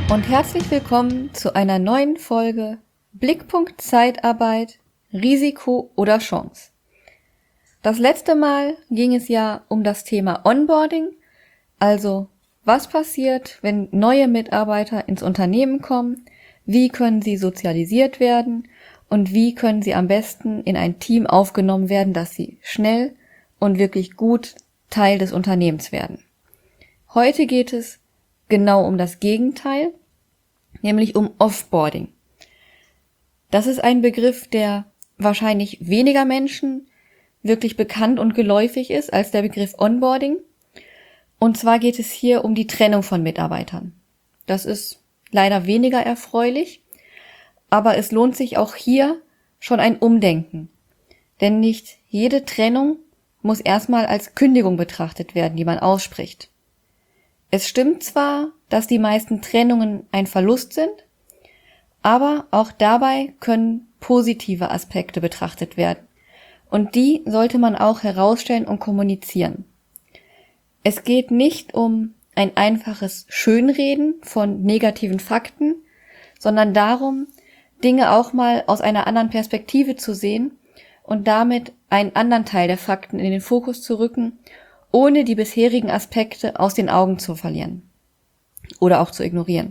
und herzlich willkommen zu einer neuen Folge Blickpunkt Zeitarbeit, Risiko oder Chance. Das letzte Mal ging es ja um das Thema Onboarding, also was passiert, wenn neue Mitarbeiter ins Unternehmen kommen, wie können sie sozialisiert werden und wie können sie am besten in ein Team aufgenommen werden, dass sie schnell und wirklich gut Teil des Unternehmens werden. Heute geht es genau um das Gegenteil, nämlich um Offboarding. Das ist ein Begriff, der wahrscheinlich weniger Menschen wirklich bekannt und geläufig ist als der Begriff Onboarding. Und zwar geht es hier um die Trennung von Mitarbeitern. Das ist leider weniger erfreulich, aber es lohnt sich auch hier schon ein Umdenken. Denn nicht jede Trennung muss erstmal als Kündigung betrachtet werden, die man ausspricht. Es stimmt zwar, dass die meisten Trennungen ein Verlust sind, aber auch dabei können positive Aspekte betrachtet werden. Und die sollte man auch herausstellen und kommunizieren. Es geht nicht um ein einfaches Schönreden von negativen Fakten, sondern darum, Dinge auch mal aus einer anderen Perspektive zu sehen und damit einen anderen Teil der Fakten in den Fokus zu rücken, ohne die bisherigen Aspekte aus den Augen zu verlieren oder auch zu ignorieren.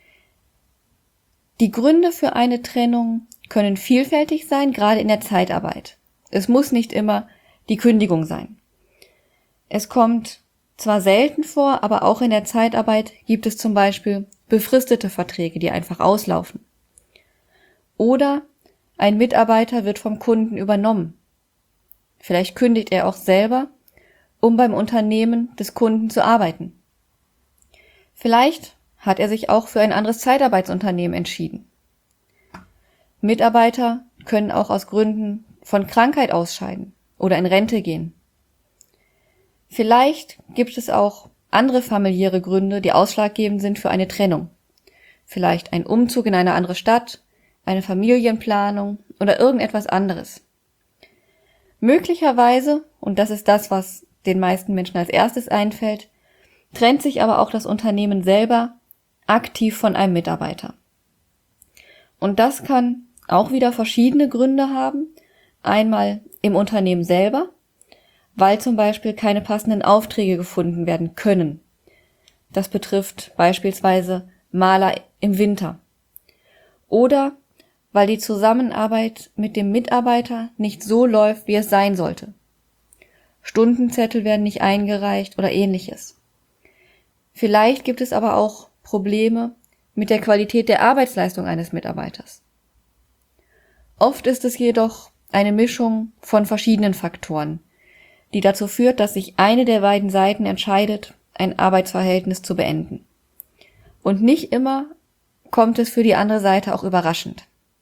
Die Gründe für eine Trennung können vielfältig sein, gerade in der Zeitarbeit. Es muss nicht immer die Kündigung sein. Es kommt zwar selten vor, aber auch in der Zeitarbeit gibt es zum Beispiel befristete Verträge, die einfach auslaufen. Oder ein Mitarbeiter wird vom Kunden übernommen. Vielleicht kündigt er auch selber, um beim Unternehmen des Kunden zu arbeiten. Vielleicht hat er sich auch für ein anderes Zeitarbeitsunternehmen entschieden. Mitarbeiter können auch aus Gründen von Krankheit ausscheiden oder in Rente gehen. Vielleicht gibt es auch andere familiäre Gründe, die ausschlaggebend sind für eine Trennung. Vielleicht ein Umzug in eine andere Stadt, eine Familienplanung oder irgendetwas anderes. Möglicherweise, und das ist das, was den meisten Menschen als erstes einfällt, trennt sich aber auch das Unternehmen selber aktiv von einem Mitarbeiter. Und das kann auch wieder verschiedene Gründe haben. Einmal im Unternehmen selber, weil zum Beispiel keine passenden Aufträge gefunden werden können. Das betrifft beispielsweise Maler im Winter. Oder weil die Zusammenarbeit mit dem Mitarbeiter nicht so läuft, wie es sein sollte. Stundenzettel werden nicht eingereicht oder ähnliches. Vielleicht gibt es aber auch Probleme mit der Qualität der Arbeitsleistung eines Mitarbeiters. Oft ist es jedoch eine Mischung von verschiedenen Faktoren, die dazu führt, dass sich eine der beiden Seiten entscheidet, ein Arbeitsverhältnis zu beenden. Und nicht immer kommt es für die andere Seite auch überraschend.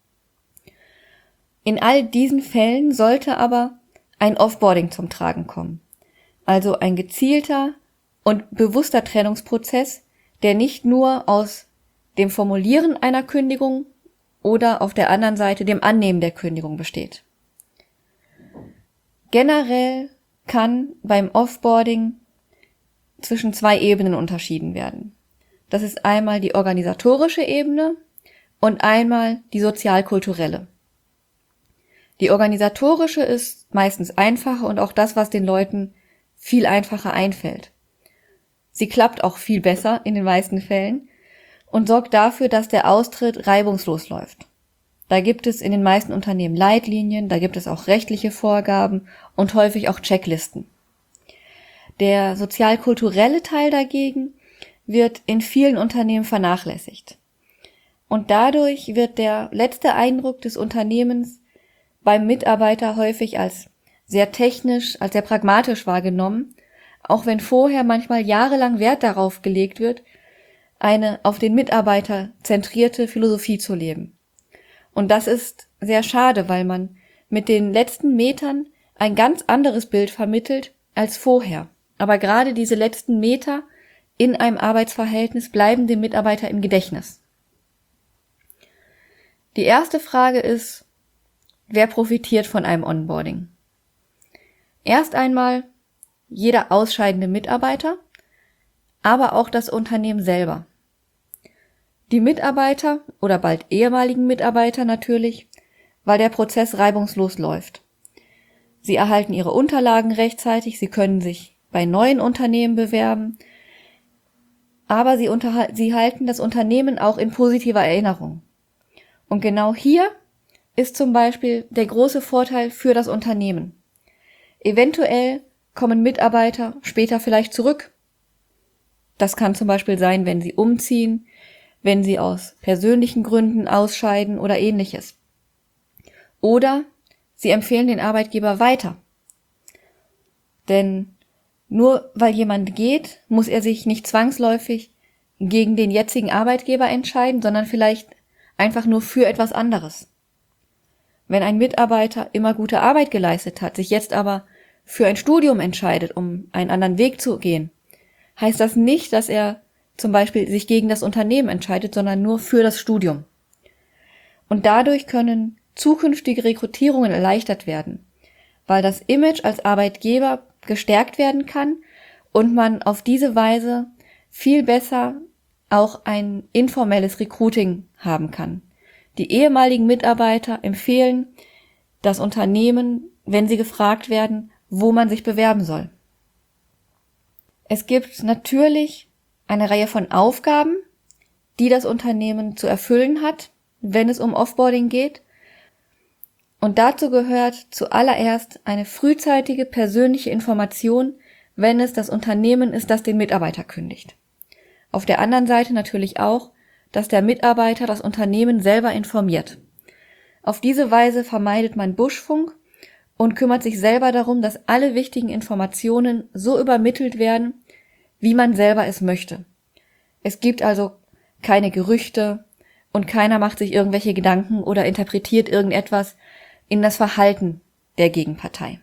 In all diesen Fällen sollte aber ein Offboarding zum Tragen kommen, also ein gezielter und bewusster Trennungsprozess, der nicht nur aus dem Formulieren einer Kündigung oder auf der anderen Seite dem Annehmen der Kündigung besteht. Generell kann beim Offboarding zwischen zwei Ebenen unterschieden werden. Das ist einmal die organisatorische Ebene und einmal die sozialkulturelle. Die organisatorische ist meistens einfacher und auch das, was den Leuten viel einfacher einfällt. Sie klappt auch viel besser in den meisten Fällen und sorgt dafür, dass der Austritt reibungslos läuft. Da gibt es in den meisten Unternehmen Leitlinien, da gibt es auch rechtliche Vorgaben und häufig auch Checklisten. Der sozialkulturelle Teil dagegen wird in vielen Unternehmen vernachlässigt. Und dadurch wird der letzte Eindruck des Unternehmens beim Mitarbeiter häufig als sehr technisch, als sehr pragmatisch wahrgenommen, auch wenn vorher manchmal jahrelang Wert darauf gelegt wird, eine auf den Mitarbeiter zentrierte Philosophie zu leben. Und das ist sehr schade, weil man mit den letzten Metern ein ganz anderes Bild vermittelt als vorher. Aber gerade diese letzten Meter in einem Arbeitsverhältnis bleiben dem Mitarbeiter im Gedächtnis. Die erste Frage ist, wer profitiert von einem Onboarding? Erst einmal jeder ausscheidende Mitarbeiter, aber auch das Unternehmen selber. Die Mitarbeiter oder bald ehemaligen Mitarbeiter natürlich, weil der Prozess reibungslos läuft. Sie erhalten ihre Unterlagen rechtzeitig, sie können sich bei neuen Unternehmen bewerben, aber sie halten das Unternehmen auch in positiver Erinnerung. Und genau hier ist zum Beispiel der große Vorteil für das Unternehmen. Eventuell kommen Mitarbeiter später vielleicht zurück. Das kann zum Beispiel sein, wenn sie umziehen, wenn sie aus persönlichen Gründen ausscheiden oder ähnliches. Oder sie empfehlen den Arbeitgeber weiter. Denn nur weil jemand geht, muss er sich nicht zwangsläufig gegen den jetzigen Arbeitgeber entscheiden, sondern vielleicht einfach nur für etwas anderes. Wenn ein Mitarbeiter immer gute Arbeit geleistet hat, sich jetzt aber für ein Studium entscheidet, um einen anderen Weg zu gehen, heißt das nicht, dass er zum Beispiel sich gegen das Unternehmen entscheidet, sondern nur für das Studium. Und dadurch können zukünftige Rekrutierungen erleichtert werden, weil das Image als Arbeitgeber gestärkt werden kann und man auf diese Weise viel besser auch ein informelles Recruiting haben kann. Die ehemaligen Mitarbeiter empfehlen das Unternehmen, wenn sie gefragt werden, wo man sich bewerben soll. Es gibt natürlich eine Reihe von Aufgaben, die das Unternehmen zu erfüllen hat, wenn es um Offboarding geht. Und dazu gehört zuallererst eine frühzeitige persönliche Information, wenn es das Unternehmen ist, das den Mitarbeiter kündigt. Auf der anderen Seite natürlich auch, dass der Mitarbeiter das Unternehmen selber informiert. Auf diese Weise vermeidet man Buschfunk und kümmert sich selber darum, dass alle wichtigen Informationen so übermittelt werden, wie man selber es möchte. Es gibt also keine Gerüchte und keiner macht sich irgendwelche Gedanken oder interpretiert irgendetwas in das Verhalten der Gegenpartei.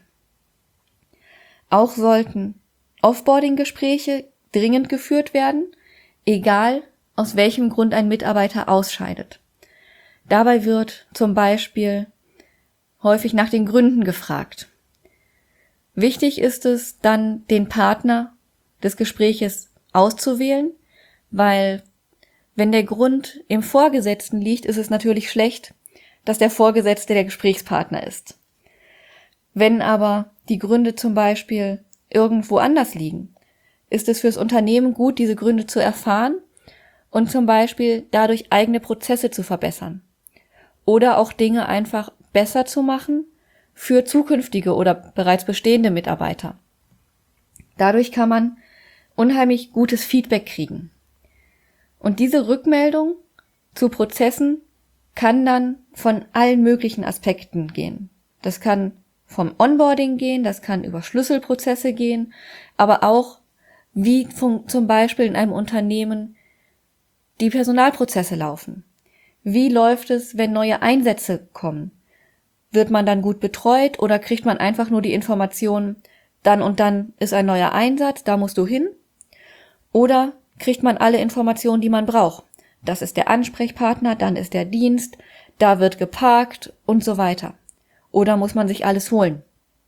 Auch sollten Offboarding-Gespräche dringend geführt werden, egal aus welchem Grund ein Mitarbeiter ausscheidet. Dabei wird zum Beispiel häufig nach den Gründen gefragt. Wichtig ist es dann, den Partner des Gespräches auszuwählen, weil wenn der Grund im Vorgesetzten liegt, ist es natürlich schlecht, dass der Vorgesetzte der Gesprächspartner ist. Wenn aber die Gründe zum Beispiel irgendwo anders liegen, ist es fürs Unternehmen gut, diese Gründe zu erfahren und zum Beispiel dadurch eigene Prozesse zu verbessern. Oder auch Dinge einfach besser zu machen für zukünftige oder bereits bestehende Mitarbeiter. Dadurch kann man unheimlich gutes Feedback kriegen. Und diese Rückmeldung zu Prozessen kann dann von allen möglichen Aspekten gehen. Das kann vom Onboarding gehen, das kann über Schlüsselprozesse gehen, aber auch wie zum Beispiel in einem Unternehmen die Personalprozesse laufen. Wie läuft es, wenn neue Einsätze kommen? Wird man dann gut betreut oder kriegt man einfach nur die Information, dann und dann ist ein neuer Einsatz, da musst du hin? Oder kriegt man alle Informationen, die man braucht? Das ist der Ansprechpartner, dann ist der Dienst, da wird geparkt und so weiter. Oder muss man sich alles holen?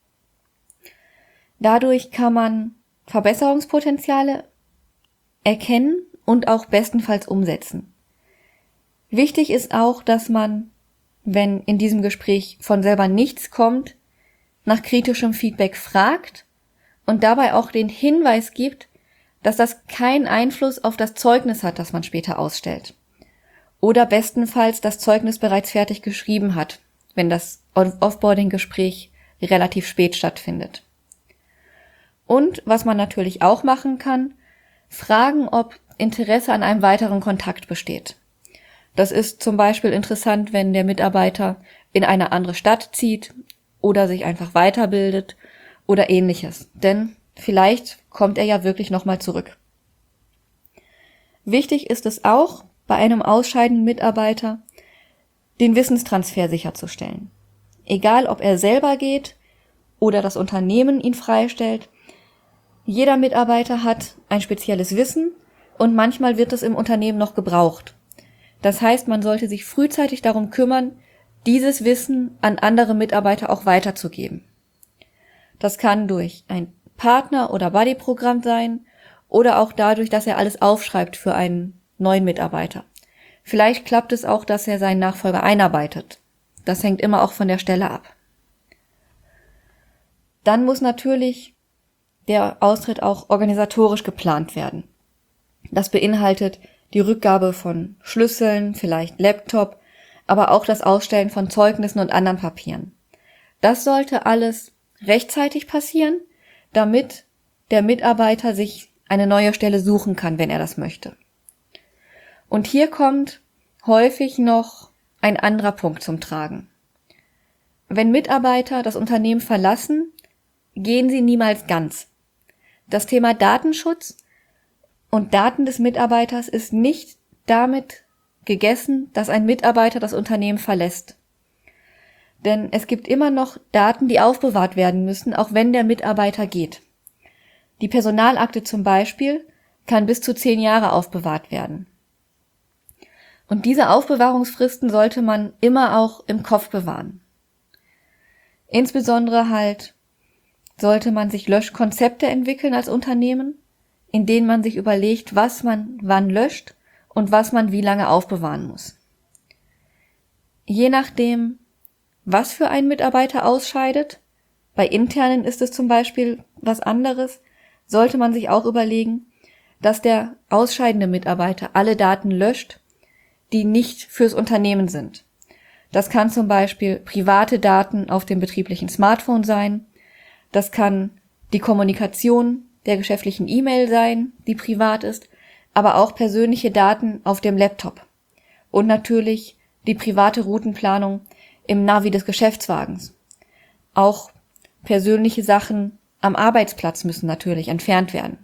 Dadurch kann man Verbesserungspotenziale erkennen und auch bestenfalls umsetzen. Wichtig ist auch, dass man, wenn in diesem Gespräch von selber nichts kommt, nach kritischem Feedback fragt und dabei auch den Hinweis gibt, dass das keinen Einfluss auf das Zeugnis hat, das man später ausstellt. Oder bestenfalls das Zeugnis bereits fertig geschrieben hat, wenn das Offboarding-Gespräch relativ spät stattfindet. Und was man natürlich auch machen kann, fragen, ob Interesse an einem weiteren Kontakt besteht. Das ist zum Beispiel interessant, wenn der Mitarbeiter in eine andere Stadt zieht oder sich einfach weiterbildet oder ähnliches. Denn vielleicht kommt er ja wirklich nochmal zurück. Wichtig ist es auch, bei einem ausscheidenden Mitarbeiter den Wissenstransfer sicherzustellen. Egal, ob er selber geht oder das Unternehmen ihn freistellt, jeder Mitarbeiter hat ein spezielles Wissen und manchmal wird es im Unternehmen noch gebraucht. Das heißt, man sollte sich frühzeitig darum kümmern, dieses Wissen an andere Mitarbeiter auch weiterzugeben. Das kann durch ein Partner- oder Buddy-Programm sein oder auch dadurch, dass er alles aufschreibt für einen neuen Mitarbeiter. Vielleicht klappt es auch, dass er seinen Nachfolger einarbeitet. Das hängt immer auch von der Stelle ab. Dann muss natürlich der Austritt auch organisatorisch geplant werden. Das beinhaltet die Rückgabe von Schlüsseln, vielleicht Laptop, aber auch das Ausstellen von Zeugnissen und anderen Papieren. Das sollte alles rechtzeitig passieren, damit der Mitarbeiter sich eine neue Stelle suchen kann, wenn er das möchte. Und hier kommt häufig noch ein anderer Punkt zum Tragen. Wenn Mitarbeiter das Unternehmen verlassen, gehen sie niemals ganz. Das Thema Datenschutz und Daten des Mitarbeiters ist nicht damit gegessen, dass ein Mitarbeiter das Unternehmen verlässt. Denn es gibt immer noch Daten, die aufbewahrt werden müssen, auch wenn der Mitarbeiter geht. Die Personalakte zum Beispiel kann bis zu 10 Jahre aufbewahrt werden. Und diese Aufbewahrungsfristen sollte man immer auch im Kopf bewahren. Insbesondere sollte man sich Löschkonzepte entwickeln als Unternehmen, in denen man sich überlegt, was man wann löscht und was man wie lange aufbewahren muss. Je nachdem, was für ein Mitarbeiter ausscheidet, bei internen ist es zum Beispiel was anderes, sollte man sich auch überlegen, dass der ausscheidende Mitarbeiter alle Daten löscht, die nicht fürs Unternehmen sind. Das kann zum Beispiel private Daten auf dem betrieblichen Smartphone sein, das kann die Kommunikation der geschäftlichen E-Mail sein, die privat ist, aber auch persönliche Daten auf dem Laptop und natürlich die private Routenplanung im Navi des Geschäftswagens. Auch persönliche Sachen am Arbeitsplatz müssen natürlich entfernt werden.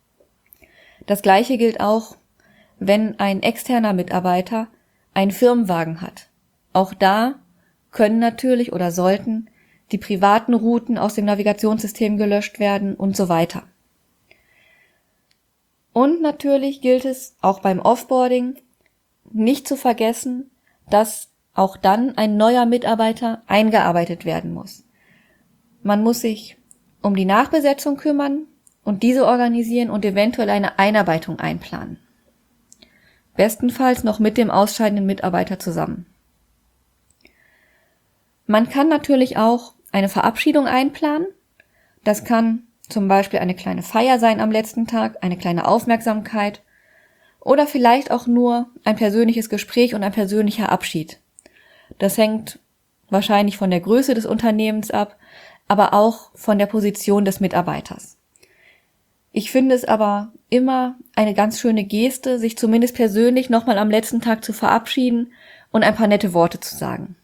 Das Gleiche gilt auch, wenn ein externer Mitarbeiter einen Firmenwagen hat. Auch da können natürlich oder sollten die privaten Routen aus dem Navigationssystem gelöscht werden und so weiter. Und natürlich gilt es auch beim Offboarding nicht zu vergessen, dass auch dann ein neuer Mitarbeiter eingearbeitet werden muss. Man muss sich um die Nachbesetzung kümmern und diese organisieren und eventuell eine Einarbeitung einplanen. Bestenfalls noch mit dem ausscheidenden Mitarbeiter zusammen. Man kann natürlich auch eine Verabschiedung einplanen. Das kann zum Beispiel eine kleine Feier sein am letzten Tag, eine kleine Aufmerksamkeit oder vielleicht auch nur ein persönliches Gespräch und ein persönlicher Abschied. Das hängt wahrscheinlich von der Größe des Unternehmens ab, aber auch von der Position des Mitarbeiters. Ich finde es aber immer eine ganz schöne Geste, sich zumindest persönlich nochmal am letzten Tag zu verabschieden und ein paar nette Worte zu sagen.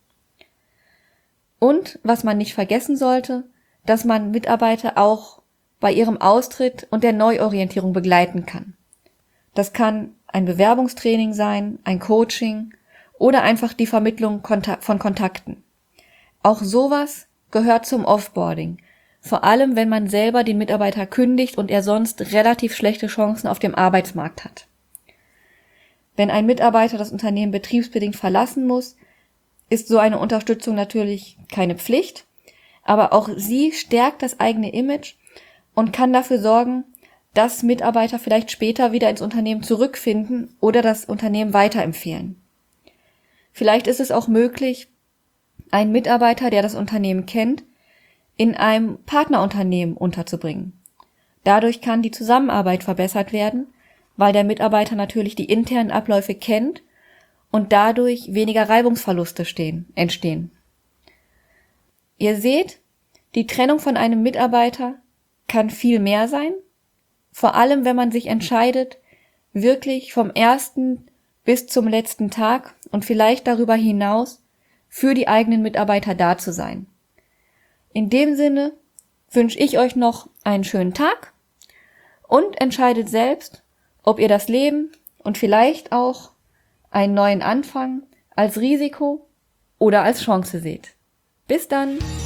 Und was man nicht vergessen sollte, dass man Mitarbeiter auch bei ihrem Austritt und der Neuorientierung begleiten kann. Das kann ein Bewerbungstraining sein, ein Coaching oder einfach die Vermittlung von Kontakten. Auch sowas gehört zum Offboarding, vor allem wenn man selber den Mitarbeiter kündigt und er sonst relativ schlechte Chancen auf dem Arbeitsmarkt hat. Wenn ein Mitarbeiter das Unternehmen betriebsbedingt verlassen muss, ist so eine Unterstützung natürlich keine Pflicht, aber auch sie stärkt das eigene Image und kann dafür sorgen, dass Mitarbeiter vielleicht später wieder ins Unternehmen zurückfinden oder das Unternehmen weiterempfehlen. Vielleicht ist es auch möglich, einen Mitarbeiter, der das Unternehmen kennt, in einem Partnerunternehmen unterzubringen. Dadurch kann die Zusammenarbeit verbessert werden, weil der Mitarbeiter natürlich die internen Abläufe kennt und dadurch weniger Reibungsverluste entstehen. Ihr seht, die Trennung von einem Mitarbeiter kann viel mehr sein, vor allem wenn man sich entscheidet, wirklich vom ersten bis zum letzten Tag und vielleicht darüber hinaus für die eigenen Mitarbeiter da zu sein. In dem Sinne wünsche ich euch noch einen schönen Tag und entscheidet selbst, ob ihr das Leben und vielleicht auch einen neuen Anfang als Risiko oder als Chance seht. Bis dann!